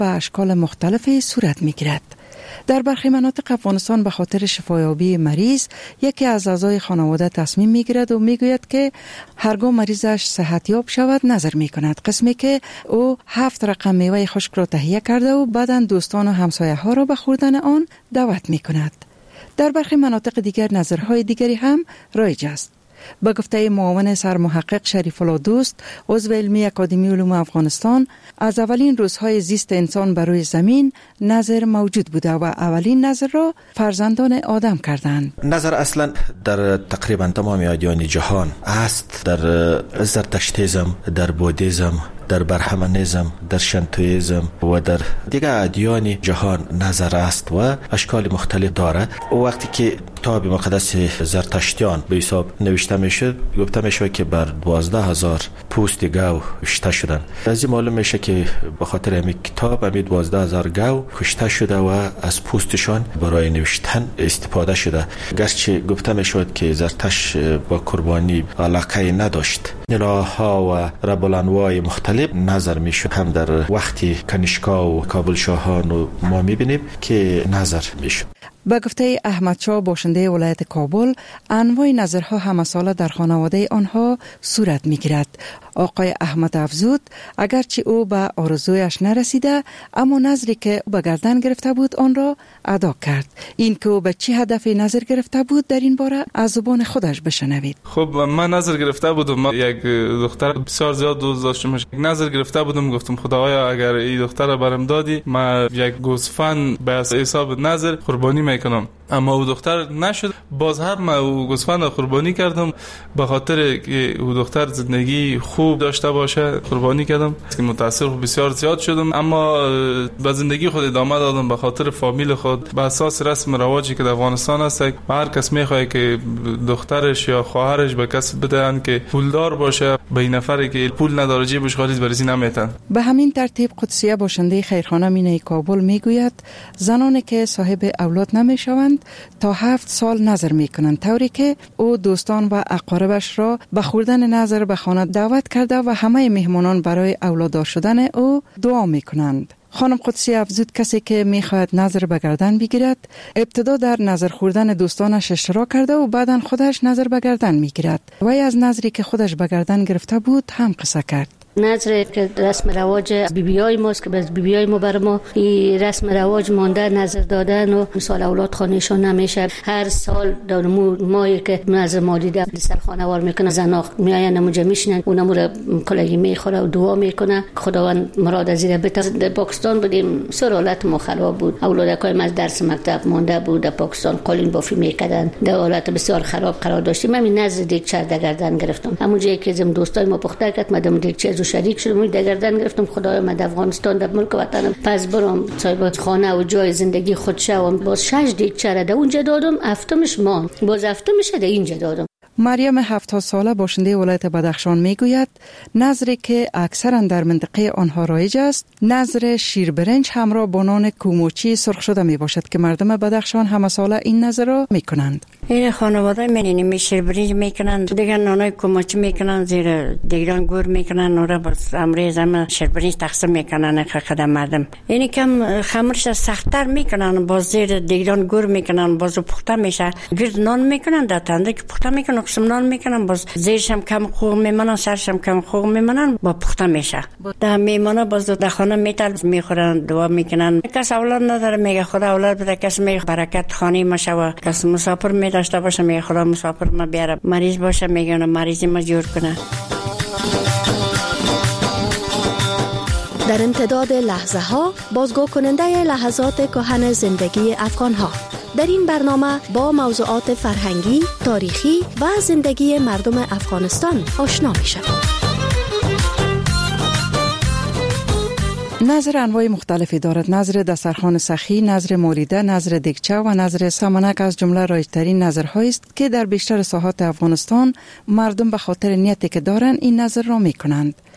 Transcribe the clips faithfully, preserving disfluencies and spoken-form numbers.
به اشکال مختلفی صورت میگیرد. در برخی مناطق افغانستان به خاطر شفایابی مریض یکی از اعضای خانواده تصمیم میگیرد و میگوید که هرگاه مریضش صحتیاب شود نظر میکند، قسمی که او هفت رقم میوه خشک را تهیه کرده و بعداً دوستان و همسایه ها را به خوردن آن دعوت میکند. در برخی مناطق دیگر نظرهای دیگری هم رایج است. به گفته معاون سرمحقق شریف الله دوست، عضو علمی اکادمی علوم افغانستان، از اولین روزهای زیست انسان بر روی زمین نظر موجود بوده و اولین نظر را فرزندان آدم کردند. نظر اصلا در تقریبا تمام ادیان جهان است، در زرتشتیزم، در بودیزم، در برهمنیزم، در شنتویزم و در دیگر ادیان جهان نظر است و اشکال مختلف داره. وقتی که کتاب مقدس زرتشتیان به حساب نوشته میشه، گفته میشه که بر دوازده هزار پوست گاو کشته شدن. از این معلوم میشه که به خاطر همین کتاب همین دوازده هزار گاو کشته شده و از پوستشان برای نوشتن استفاده شده. گرچه گفته میشد که زرتشت با قربانی علاقه نداشت. الهها و رب الانواع مختلف نظر میشد. هم در وقتی کنیشکا و کابل شاهان و ما میبینیم که نظر میشد. به گفته احمد شاه باشنده ولایت کابل، انواع نظرها همساله در خانواده آنها صورت میگیرد. آقای احمد افزود اگرچه او به آرزویش نرسیده، اما نظری که به گردن گرفته بود آن را ادا کرد. این که او به چه هدفی نظر گرفته بود در این باره از زبان خودش بشنوید. خب من نظر گرفته بودم، من یک دختر بسیار زیاد دوست داشتم. نظر گرفته بودم، گفتم خدایا اگر این دختر را برام دادی، من یک گوسفند به حساب نظر قربانی میکنم. اما او دختر نشد. باز هم من او گوسفند قربانی کردم به خاطر که او دختر زندگی خوب داشته باشه. قربانی کردم که متاثر بسیار زیاد شدم، اما به زندگی خود ادامه دادم به خاطر فامیل خود. به اساس رسم رواجی که در افغانستان هست، هر کس میخواد که دخترش یا خواهرش به کس بدهند که پولدار باشه، به این نفری که پول نداره جیبش خالی برسی نمیتن. به همین ترتیب قدسیه باشنده خیرخانه مینه کابل میگوید زنانی که صاحب اولاد نمیشوند تا هفت سال نظر میکنند، طوری که او دوستان و اقاربش را به خوردن نظر به خانه دعوت کرده و همه مهمانان برای اولاددار شدن او دعا میکنند. خانم قدسی افزود کسی که میخواهد نظر به گردن بگیرد، ابتدا در نظر خوردن دوستانش اشتراک کرده و بعداً خودش نظر به گردن میگیرد. وی از نظری که خودش به گردن گرفته بود هم قصه کرد. نظر که رسم رواج بیبیای ماست که از بیبیای ما بر ما این رسم رواج مانده، نظر دادن و مثال اولاد خانهشون نمیشه. هر سال در ماهی که نظر مالیده سر خانوار میکنه، زنا میاین نموجه میشنن، اونمو را کلاگی میخوره و دعا میکنه خداوند مراد از این بهتر. در پاکستان بودیم، سرالت ما خراب بود، اولادکای از درس مکتب مانده بود، در پاکستان قالین بافی میکردن، در حالت بسیار خراب قرار داشتیم. من نظر دیگ چر دگردن گرفتم. همونجایی که زم دوستای ما پخته کرد مدام دیگ چر و شریک شدم، دگردن گرفتم خدایا من در افغانستان در ملک وطنم پس برام صاحب خانه و جای زندگی خود شوم. باز شش دیگ چر ده اونجا دادم، هفتمش مان، باز هفتمش ده اینجا دادم. مریم هفتاد ساله باشنده ولایت بدخشان میگوید نظری که اکثرا در منطقه آنها رایج است، نظر شیر برنج همراه با نان کوموچی سرخ شده می باشد که مردم بدخشان همه ساله این نظر را میکنند. این خانواده منینی شیر برنج میکنن، دیگر نانای کوموچی میکنن، زیر دیگران گور میکنن، نورا بس امروز هم شیر برنج تقسیم میکنن خدمت مردم. اینی کم خمرش سخت‌تر میکنن، باز زیر دیگران گور میکنن، باز پخته میشه، گرد نان میکنن، در تنده که پخته میکنن قسم نان میکنن، باز زیرش هم کم خوغ میمونن، سرش هم کم خوغ میمونن، با پخته میشه. در میمونه باز در خانه میتل میخورن، دعا میکنن. کس اولاد نداره میگه خدا اولاد بده، کس میگه برکت خانه ما شوه، کس مسافر میداشته باشه میگه خدا مسافر ما بیاره، مریض باشه میگه مریضی ما جور کنه. در امتداد لحظه ها بازگو کننده لحظات کهن زندگی افغان ها. در این برنامه با موضوعات فرهنگی، تاریخی و زندگی مردم افغانستان آشنا می شوید. نظر انواع مختلفی دارد. نظر دسترخوان سخی، نظر موریده، نظر دیگچه و نظر سمنک از جمله رایج‌ترین نظرهایی است که در بیشتر ساحات افغانستان مردم به خاطر نیتی که دارند این نظر را می کنند.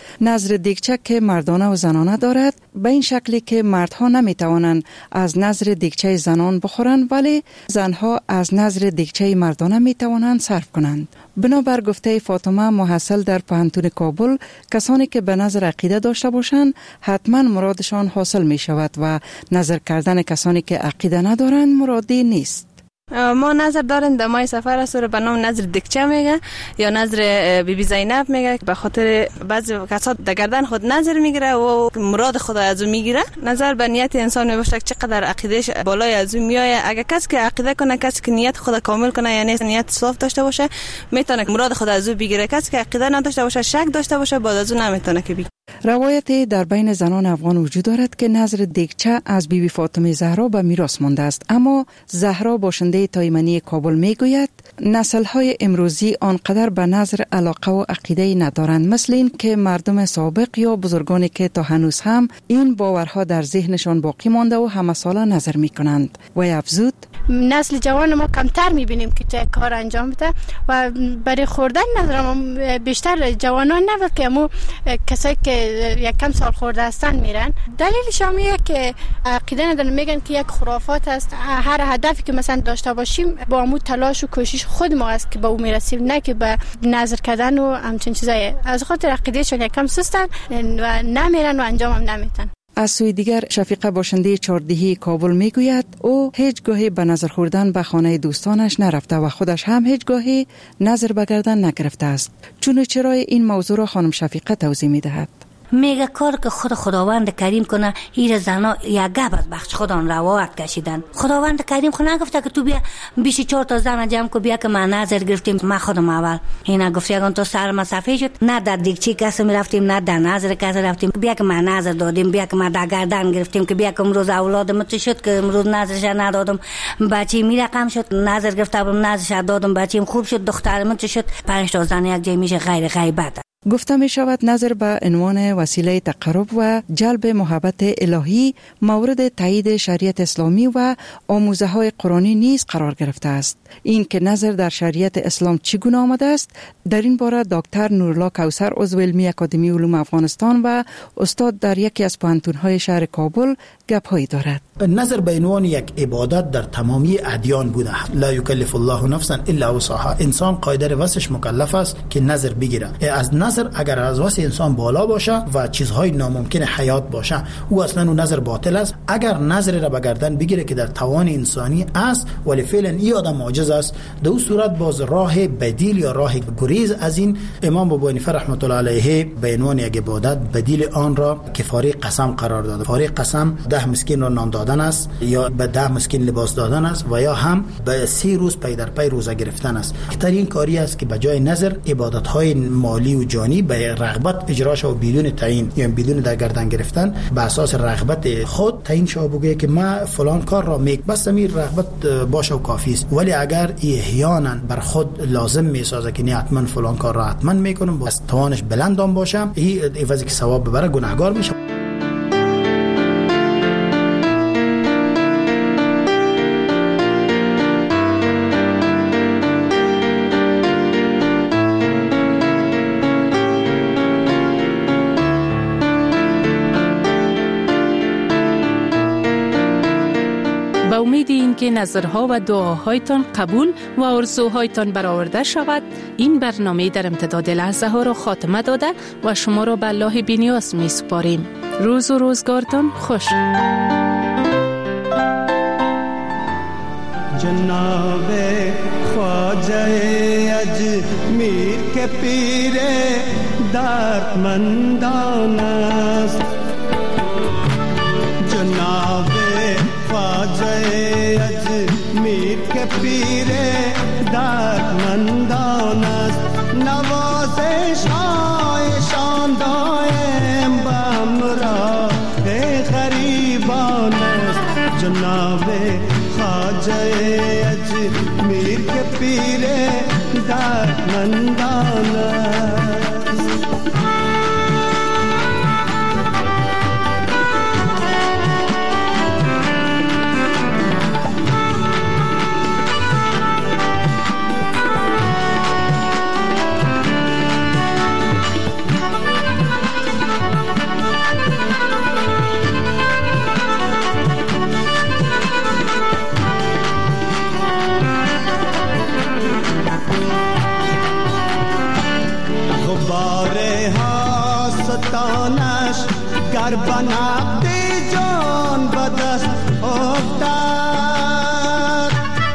نظر دیگچه که مردانه و زنانه دارد به این شکلی که مردها نمی توانند از نظر دیگچه زنان بخورند ولی زنها از نظر دیگچه مردانه می توانند صرف کنند. بنابر گفته فاطمه محصل در پوهنتون کابل، کسانی که به نظر عقیده داشته باشند حتما مرادشان حاصل می شود و نظر کردن کسانی که عقیده ندارند مرادی نیست. ما نظر داریم در ماه سفر است رو به نام نظر دکچه میگه یا نظر بی بی زینب میگه، به خاطر بعضی کسات در گردن خود نظر میگیره و مراد خدا از اون میگیره. نظر به نیت انسان میباشه چقدر عقیدهش بالای از اون میایه. اگه کسی که عقیده کنه، کسی که نیت خدا کامل کنه، یعنی نیت صاف داشته باشه، میتونه مراد خدا از اون بگیره. کسی که عقیده نداشته باشه، شک داشته باشه، بعد از اون نمیتونه که بگیره. روایتی در بین زنان افغان وجود دارد که نظر دیگچه از بیبی بی فاطمه زهرا به میراث مانده است، اما زهرا باشنده تایمنی کابل میگوید نسل‌های امروزی آنقدر به نظر علاقه و عقیده ندارند، مثل این که مردم سابق یا بزرگانی که تا هنوز هم این باورها در ذهنشان باقی مانده و همه ساله نظر میکنند. و افزود نسل جوان ما کمتر میبینیم که چه کار انجام بده و برای خوردن نظرم بیشتر جوانان نه بلکه امو کسایی که یک کم سال خورده هستن میرن. دلیلش همیه که عقیده ندارن، میگن که یک خرافات است. هر هدفی که مثلا داشته باشیم با امو تلاش و کوشش خود ما است که به اون میرسیم، نه که به نظر کردن و همچین چیزایی. از خاطر عقیدهشون یک کم سستن و نمیرن و انجام هم نمیدن. از سوی دیگر شفیقه باشنده چهاردهی کابل میگوید او هیچ گاهی به نظر خوردن به خانه دوستانش نرفته و خودش هم هیچ گاهی نظر به گردن نگرفته است. چون چرا این موضوع را خانم شفیقه توضیح میدهد. میگه کار که خود خداوند کریم کنه، این زنا یک گپ از بخش خدا روایت کشیدن. خداوند کریم خود نگفته که تو بیا بیش چهار تا زن جمع کو بیا که ما نظر گرفتیم. ما خودم اول اینا گفت اگه تو سر ما صفحه شد، نه در دیگچی کسی میرفتیم، نه در نظر کسی رفتیم، بیا که ما نظر دادیم، بیا که ما در گردن گرفتیم، که بیا که امروز اولادم تو شد که امروز نظرش ندادم، بچی میرقم شد نظر گرفتم، نظرش دادم، بچیم خوب شد، دخترم تو شد. پنج تا زن یک جای میشه غیر غیبت. گفته می شود نظر به عنوان وسیله تقرب و جلب محبت الهی مورد تایید شریعت اسلامی و آموزه های قرآنی نیز قرار گرفته است. این که نظر در شریعت اسلام چگونه آمده است، در این باره دکتر نورالله کوثر عضو علمی اکادمی علوم افغانستان و استاد در یکی از پوهنتون‌های شهر کابل گپ‌هایی دارد. نظر به عنوان یک عبادت در تمامی ادیان بوده. لا یکلف الله نفسا الا وسعها. انسان قادر وسعش مکلف است که نظر بگیره. از نظر اگر از وسع انسان بالا باشه و چیزهای ناممکن حیات باشه، او اصلا اون نظر باطل است. اگر نظر را به گردن بگیره که در توان انسانی است ولی فعلا این آدم معجز است، در اون صورت باز راه بدیل یا راه گریز از این امام ابو حنیفه رحمت الله علیه به عنوان یک عبادت بدیل آن را کفاره قسم قرار داده. کفاره قسم ده مسکین را نان دادن است، یا به ده مسکین لباس دادن است، و یا هم به سی روز پی در پی روزه گرفتن است. بهترین کاری است که به جای نظر عبادت های مالی و جانی به رغبت اجرا شود، بدون تعیین یا بدون در گردن گرفتن، به اساس رغبت خود تعیین شود، بگه که ما فلان کار را میک، بس امیر رغبت باشه و کافی است. ولی اگر احیانا بر خود لازم میسازه که نه حتما فلان کار را حتما میکنم، بس توانش بلندام باشم، این عوضی که ثواب ببره گناهگار میشه. با امید این که نظرها و دعاهایتان قبول و آرزوهایتان برآورده شود، این برنامه در امتداد لحظه ها را خاتمه داده و شما را به الله بی‌نیاز می سپاریم. روز و روزگارتان خوش. جناب خواجه اجمیر کے پیر دردمندان است، جناب خواجه اجمیر کے پیر دردمندان است، نوازش هایشان دائم به همراه غریبان است، جناب خواجه اجمیر کے پیر دردمندان است. نقد جان به دست افتد.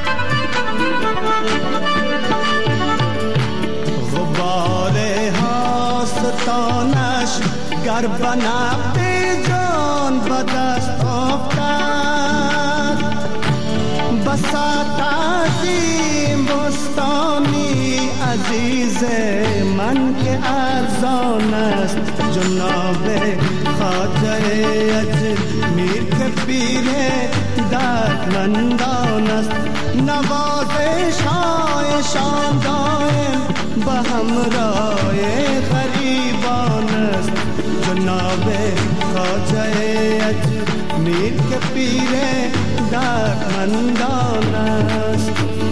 غبار هاستانش گر به نقد جان به دست افتد. بساط عظیم بستانی عزیز من که ارزان است، جناب خواجه اجمیر که پیر دردمندان است. نوازش هایشان دائم به همراه غریبان است، جناب خواجه اجمیر که پیر دردمندان است.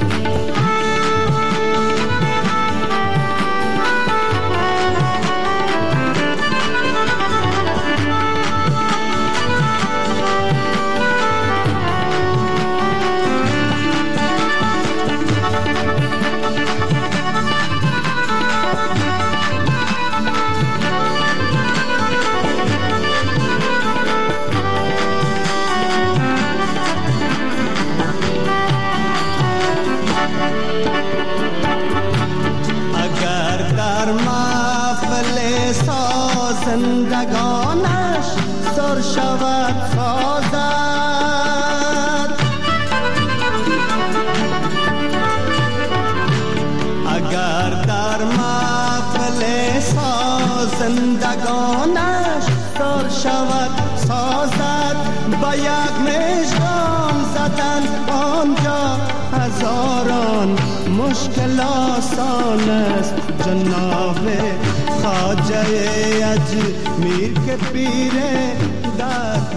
زندگانش سر شود سازد. اگر در محفل زندگانش سر شود سازد، با یک مژگان زدن آنجا هزاران مشکل آسان است، جناب خواجه اجمیر که پیر